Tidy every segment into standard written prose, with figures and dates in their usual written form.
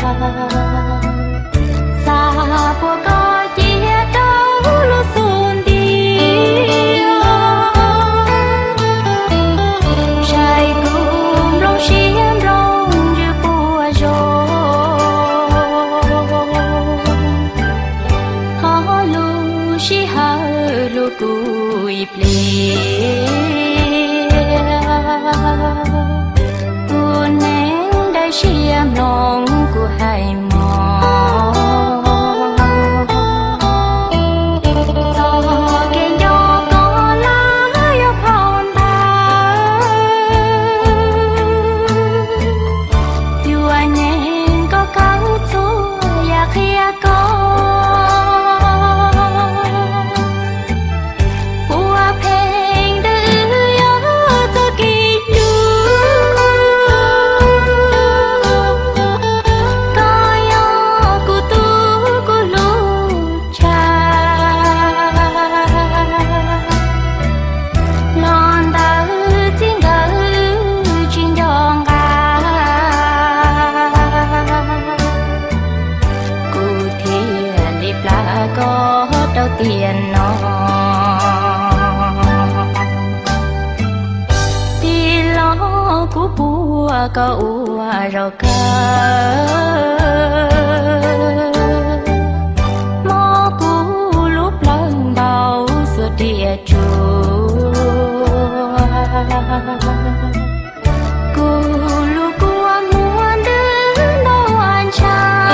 xa của có chia đâu lúc xuân đi trái cùng lòng xiêm rong như bùa rô hó lu xí hơ lu cùi plê tu nén đã xiêm lòng của hai có đâu tiền nó thì lo của bùa cậu rau cá mò cũ lúc lần đầu xưa địa chùa cô lúc của muốn đứng đâu anh cha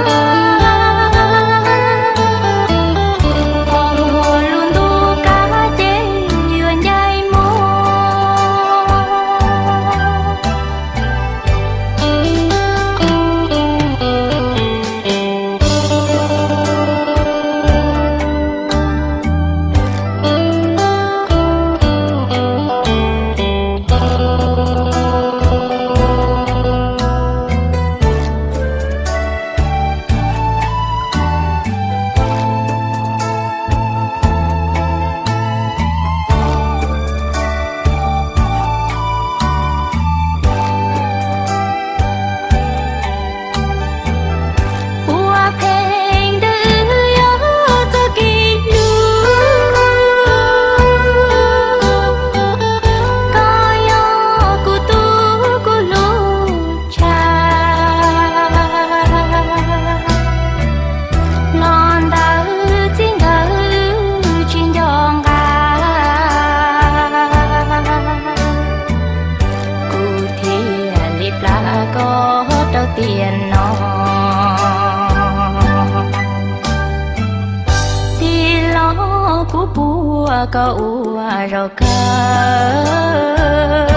có đâu tiền nó thì lo của bùa cậu rau cá